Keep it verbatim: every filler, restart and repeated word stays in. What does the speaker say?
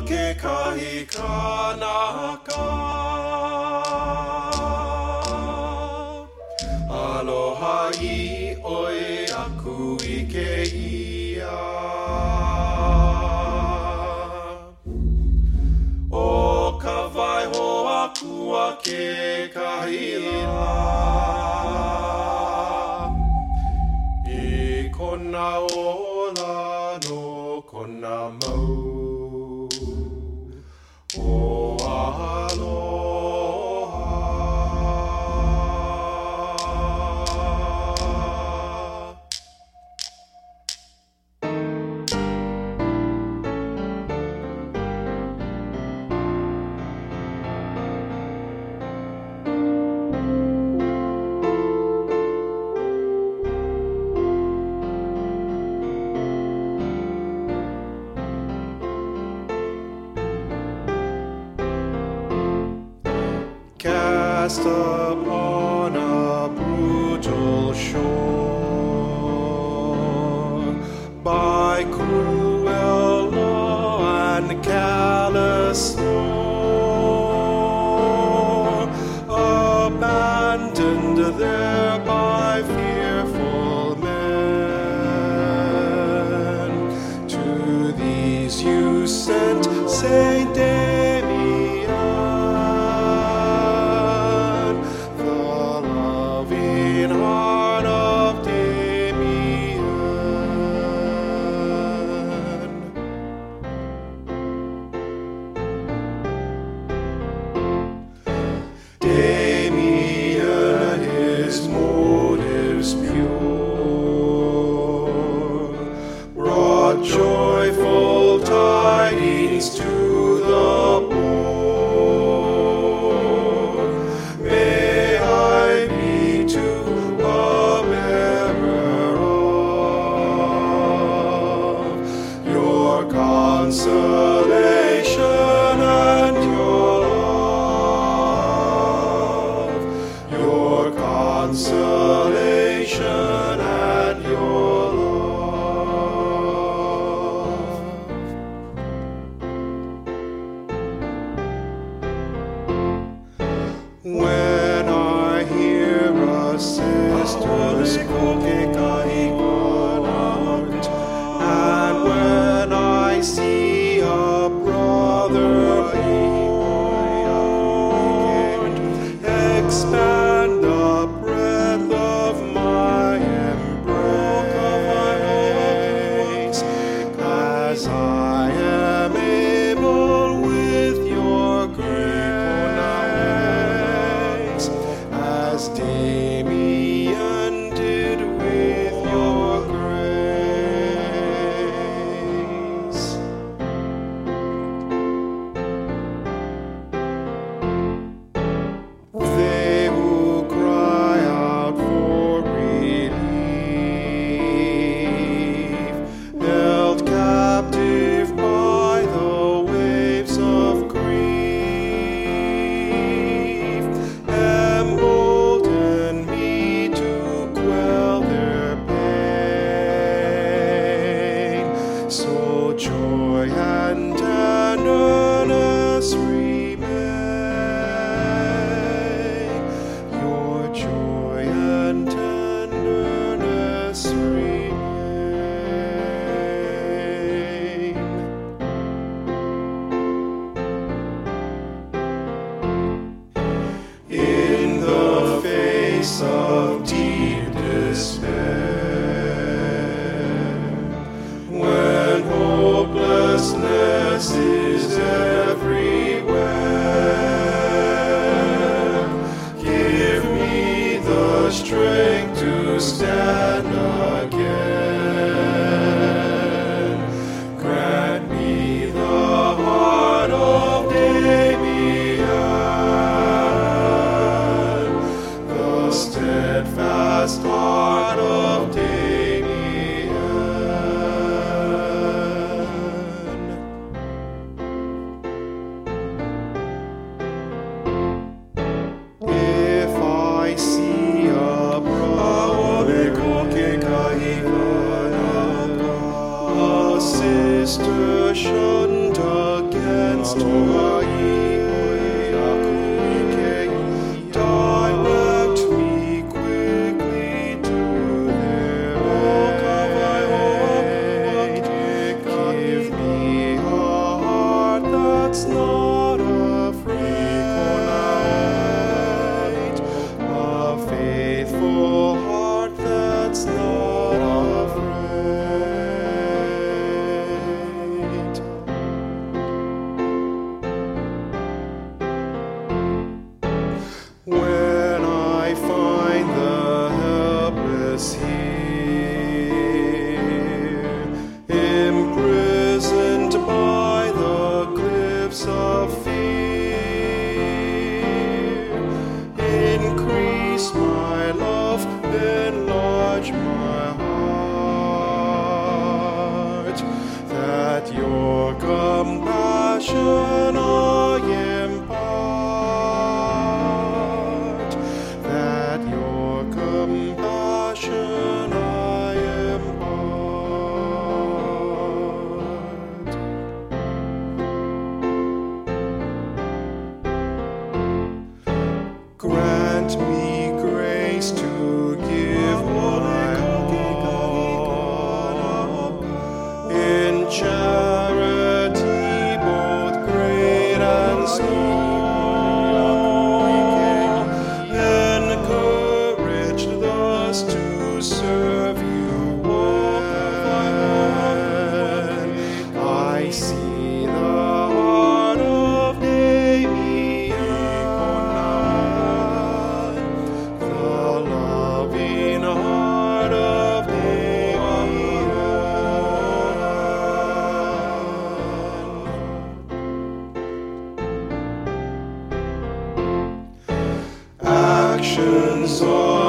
kekahi kanaka. Aloha I oi aku I ke ia. O ka waiho aku a kekahi la. I kona ola no kona mau. O aloha. Cast upon a brutal shore by cruel law and callous law, abandoned there by fearful men. To these you sent Saint heart of Damien. Damien, his motives pure, brought joyful tidings to the poor. May I be to consolation and your love, your consolation and your love. When I hear a sister's kokekahi kanaka, and when I see a brother born, expand the breadth of my embrace, as I am able with your grace, as Damien did with your grace. They who cry out for relief, held captive by the waves of grief, embolden me to quell their pain. So joy and tenderness remain. Your joy and tenderness remain. In the face of deep despair, when hopelessness is everywhere, give me the strength to stand again. Grant me the heart of Damien, the steadfast grant me grace to give my all in charity, both great and small, encouraged thus to serve you well. I see the heart of Damien, the loving heart of Damien. Actions of